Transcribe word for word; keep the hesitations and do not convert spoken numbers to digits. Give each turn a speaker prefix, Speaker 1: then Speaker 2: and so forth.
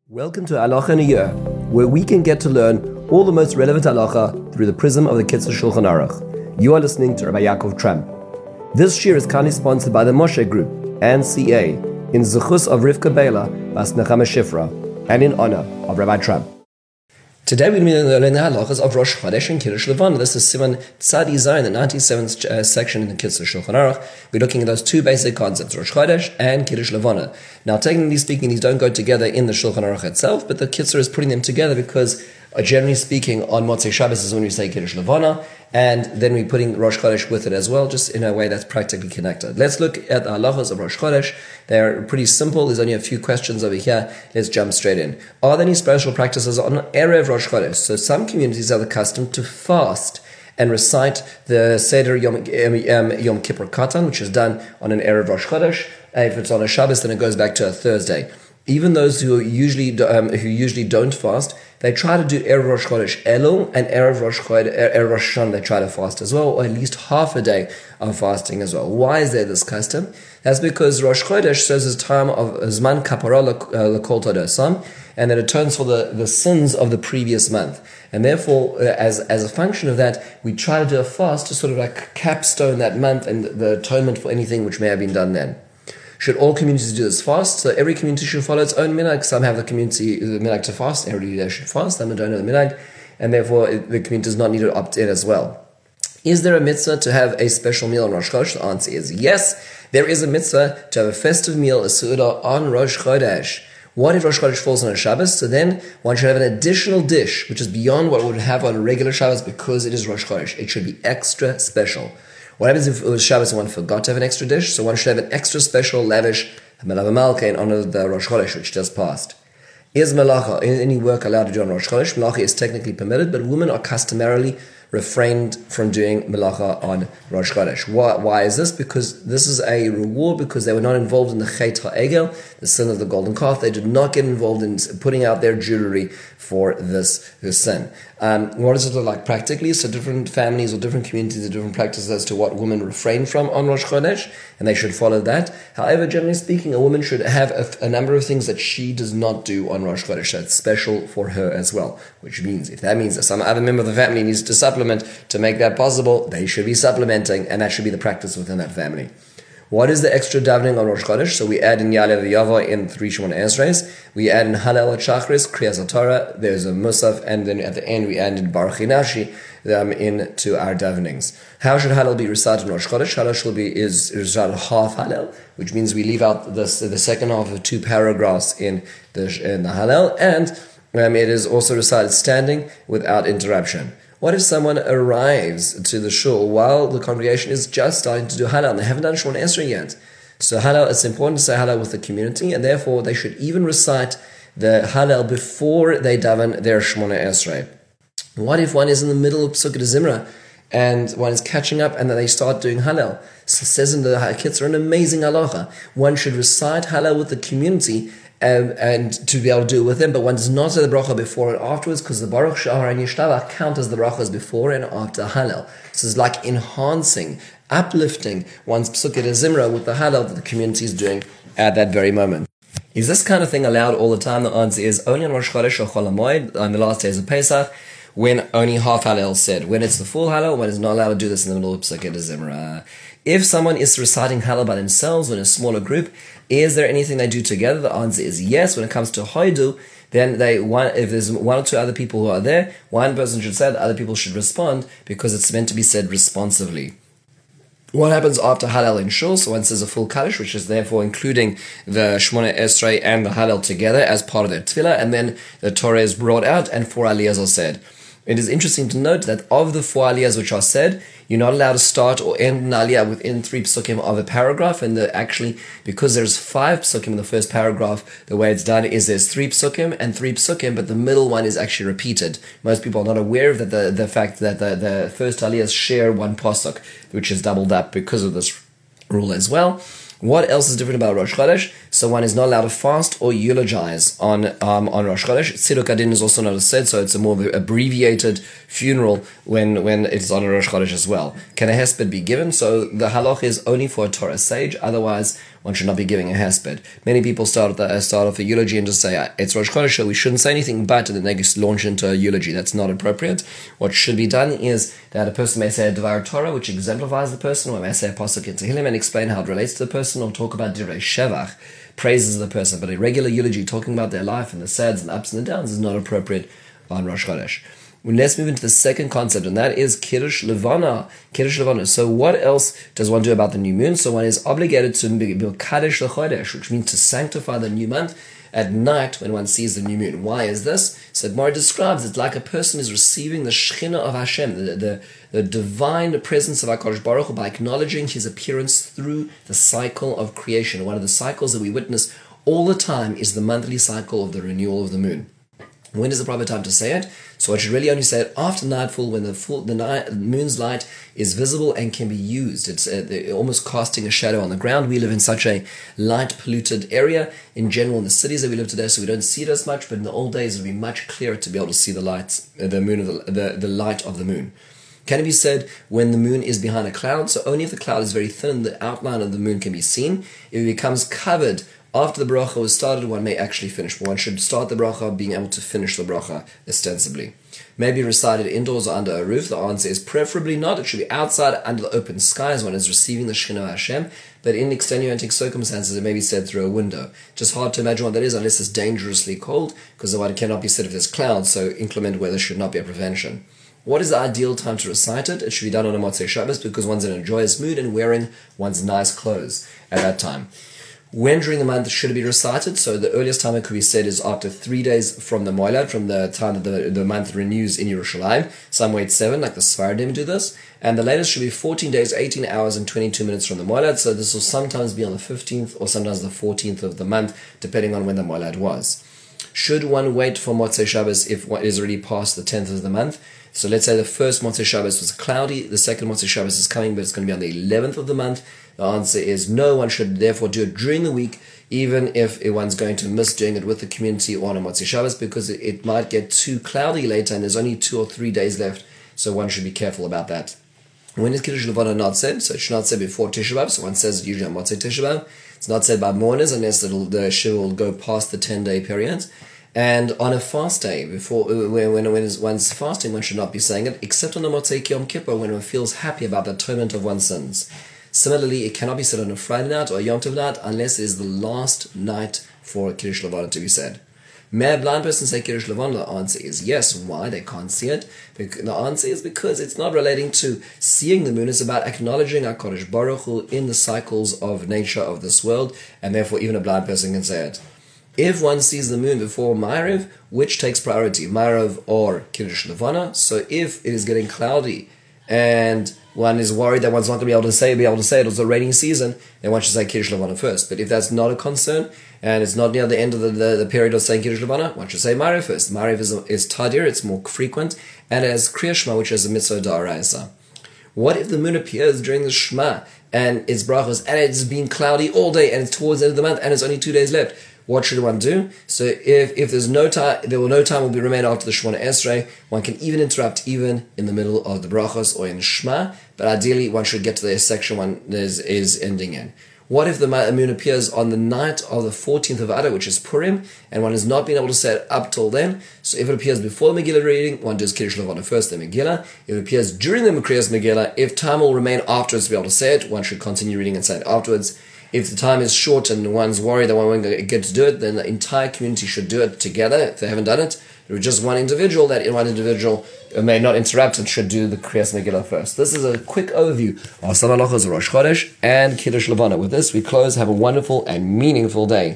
Speaker 1: Welcome to Halacha in a Year, where we can get to learn all the most relevant halacha through the prism of the Kitzur Shulchan Aruch. You are listening to Rabbi Yaakov Tramp. This year is kindly sponsored by the Moshe Group and C A in Zechus of Rivka Bela Bas Nechama Shifra and in honor of Rabbi Tramp. Today we're going to be learning the halachas of Rosh Chodesh and Kiddush Levana. This is Siman Tzadi Zayin, the ninety-seventh uh, section in the Kitzur Shulchan Aruch. We're looking at those two basic concepts, Rosh Chodesh and Kiddush Levana. Now, technically speaking, these don't go together in the Shulchan Aruch itself, but the Kitzur is putting them together because, uh, generally speaking, on Motzei Shabbos is when we say Kiddush Levana, and then we're putting Rosh Chodesh with it as well, just in a way that's practically connected. Let's look at the halachas of Rosh Chodesh. They're pretty simple. There's only a few questions over here. Let's jump straight in. Are there any special practices on Erev Rosh Chodesh? So some communities are accustomed to fast and recite the Seder Yom, um, Yom Kippur Katan, which is done on an Erev Rosh Chodesh. If it's on a Shabbos, then it goes back to a Thursday. Even those who usually um, who usually don't fast, they try to do Erev Rosh Chodesh Elul and Erev Rosh Chodesh, Erev Rosh Hashanah, they try to fast as well, or at least half a day of fasting as well. Why is there this custom? That's because Rosh Chodesh serves as a time of Zman Kapara L'Kol Todosam, and that atones for the, the sins of the previous month. And therefore, uh, as, as a function of that, we try to do a fast to sort of like capstone that month and the atonement for anything which may have been done then. Should all communities do this fast? So every community should follow its own minhag. Some have the community the minhag to fast. Everybody there should fast. Some don't have the minhag, and therefore the community does not need to opt in as well. Is there a mitzvah to have a special meal on Rosh Chodesh? The answer is yes. There is a mitzvah to have a festive meal, a seudah, on Rosh Chodesh. What if Rosh Chodesh falls on a Shabbos? So then one should have an additional dish, which is beyond what one would have on a regular Shabbos because it is Rosh Chodesh. It should be extra special. What happens if it was Shabbos and one forgot to have an extra dish? So one should have an extra special, lavish Melava Malka in honor of the Rosh Chodesh, which just passed. Is Malacha, any work allowed to do on Rosh Chodesh? Malacha is technically permitted, but women are customarily refrained from doing Malacha on Rosh Chodesh. Why, why is this? Because this is a reward because they were not involved in the Chet HaEgel, the sin of the golden calf. They did not get involved in putting out their jewelry for this, this sin. Um, what does it look like practically? So different families or different communities have different practices as to what women refrain from on Rosh Chodesh, and they should follow that. However, generally speaking, a woman should have a, a number of things that she does not do on Rosh Chodesh that's special for her as well, which means if that means that some other member of the family needs to supplement to make that possible, they should be supplementing, and that should be the practice within that family. What is the extra davening on Rosh Chodesh? So we add in Ya'aleh V'Yavo in three Shemona Esrei. We add in Halel at Shachris, Kriyas HaTorah. There's a Musaf, and then at the end we add in Baruch Hinashi um, into our davenings. How should Halel be recited in Rosh Chodesh? Halel should be is recited half Halel, which means we leave out the the second half of two paragraphs in the in the Halel, and um, it is also recited standing without interruption. What if someone arrives to the shul while the congregation is just starting to do Halal and they haven't done Shemona Esrei yet? So Halal, it's important to say Halal with the community, and therefore they should even recite the Halal before they daven their Shemona Esrei. What if one is in the middle of Pesukei Zimra and one is catching up and then they start doing Halal? So it says in the Kitzur an amazing halacha. One should recite Halal with the community Um, and to be able to do it with them, but one does not say the bracha before and afterwards because the Baruch Shahar and Yishtava count as the brachas before and after Halal. So it's like enhancing, uplifting one's Pesukei Zimra with the Halal that the community is doing at that very moment. Is this kind of thing allowed all the time? The answer is only on Rosh Chodesh or Chol HaMoed, on the last days of Pesach, when only half Halal is said. When it's the full Halal, one is not allowed to do this in the middle of Pesukei Zimra. If someone is reciting Halal by themselves or in a smaller group, is there anything they do together? The answer is yes. When it comes to Hoidu, then they one if there's one or two other people who are there, one person should say, the other people should respond because it's meant to be said responsively. What happens after Halal in Shul? So one says a full Kaddish, which is therefore including the Shemona Esrei and the Halal together as part of their Tefillah, and then the Torah is brought out and four Aliyahs are said. It is interesting to note that of the four aliyahs which are said, you're not allowed to start or end an aliyah within three psukim of a paragraph. And the, actually, because there's five psukim in the first paragraph, the way it's done is there's three psukim and three psukim, but the middle one is actually repeated. Most people are not aware of that the, the fact that the, the first aliyahs share one pasuk, which is doubled up because of this rule as well. What else is different about Rosh Chodesh? So one is not allowed to fast or eulogize on um, on Rosh Chodesh. Tziduk Adin is also not said, so it's a more abbreviated funeral when, when it's on a Rosh Chodesh as well. Can a hesped be given? So the halach is only for a Torah sage. Otherwise, one should not be giving a hesped. Many people start, at the, uh, start off a eulogy and just say, ah, it's Rosh Chodesh, so we shouldn't say anything but, and then they just launch into a eulogy. That's not appropriate. What should be done is that a person may say a Devar Torah, which exemplifies the person, or may say a Pasuk in Tehillim and explain how it relates to the person, or talk about Divrei Shevach, praises of the person. But a regular eulogy talking about their life and the sads and the ups and the downs is not appropriate on Rosh Chodesh. Let's move into the second concept, and that is Kiddush Levana. Kiddush Levana. So what else does one do about the new moon? So one is obligated to be Kaddish L'Chodesh, which means to sanctify the new month at night when one sees the new moon. Why is this? So Gemara describes it's like a person is receiving the Shechina of Hashem, the, the, the divine presence of HaKadosh Baruch Hu, by acknowledging his appearance through the cycle of creation. One of the cycles that we witness all the time is the monthly cycle of the renewal of the moon. When is the proper time to say it? So I should really only say it after nightfall, when the full the night, moon's light is visible and can be used. It's uh, almost casting a shadow on the ground. We live in such a light-polluted area in general in the cities that we live today, so we don't see it as much. But in the old days, it would be much clearer to be able to see the lights, uh, the moon, of the, the the light of the moon. Can it be said when the moon is behind a cloud? So only if the cloud is very thin, the outline of the moon can be seen. If it becomes covered after the bracha was started, one may actually finish, but one should start the bracha being able to finish the bracha ostensibly. Maybe recited indoors or under a roof. The answer is preferably not. It should be outside under the open sky as one is receiving the Shekhinah of Hashem, but in extenuating circumstances it may be said through a window. Just hard to imagine what that is unless it's dangerously cold, because the one cannot be said if there's clouds, so inclement weather should not be a prevention. What is the ideal time to recite it? It should be done on a Motzei Shabbos because one's in a joyous mood and wearing one's nice clothes at that time. When during the month should it be recited? So the earliest time it could be said is after three days from the Moilad, from the time that the, the month renews in Yerushalayim. Some wait seven, like the Sfaradim do this. And the latest should be fourteen days, eighteen hours, and twenty-two minutes from the Moilad. So this will sometimes be on the fifteenth or sometimes the fourteenth of the month, depending on when the Moilad was. Should one wait for Motzei Shabbos if it is already past the tenth of the month? So let's say the first Motzei Shabbos was cloudy, the second Motzei Shabbos is coming, but it's going to be on the eleventh of the month. The answer is no, one should therefore do it during the week, even if one's going to miss doing it with the community or on a Motzei Shabbos, because it, it might get too cloudy later and there's only two or three days left, so one should be careful about that. When is Kiddush Levana not said? So it's not said before Tisha B'Av, so one says it usually on Motzei Tisha B'Av. It's not said by mourners unless it'll, the Shiva will go past the ten-day period. And on a fast day, before when, when, when one's fasting, one should not be saying it, except on the Motzei Yom Kippur, when one feels happy about the atonement of one's sins. Similarly, it cannot be said on a Friday night or a Yom Tov night unless it is the last night for Kiddush Levana to be said. May a blind person say Kiddush Levana? The answer is yes. Why? They can't see it. The answer is because it's not relating to seeing the moon. It's about acknowledging HaKadosh Baruch Hu in the cycles of nature of this world, and therefore even a blind person can say it. If one sees the moon before Ma'ariv, which takes priority, Ma'ariv or Kiddush Levana? So if it is getting cloudy and one is worried that one's not going to be able to say be able to say it, it's a rainy season, then one should say Kiddush Levana first. But if that's not a concern, and it's not near the end of the, the, the period of saying Kiddush Levana, one should say Ma'ariv first. Ma'ariv is, is tadir, it's more frequent, and it has Kriya Shema, which is a mitzvah d'oraisa. What if the moon appears during the Shema, and it's brachos, and it's been cloudy all day, and it's towards the end of the month, and it's only two days left? What should one do? So if, if there's no time, there will no time will be remain after the Shemona Esrei. One can even interrupt even in the middle of the brachos or in Shema, but ideally one should get to the section one is, is ending in. What if the moon appears on the night of the fourteenth of Adar, which is Purim, and one has not been able to say it up till then? So if it appears before the Megillah reading, one does Kiddush Levana first, then Megillah. If it appears during the Kriyas Megillah, if time will remain afterwards to be able to say it, one should continue reading and say it afterwards. If the time is short and one's worried that one won't get to do it, then the entire community should do it together. If they haven't done it, there is just one individual, that one individual may not interrupt and should do the Kriyas Megillah first. This is a quick overview of some halachos of Rosh Chodesh and Kiddush Levana. With this, we close. Have a wonderful and meaningful day.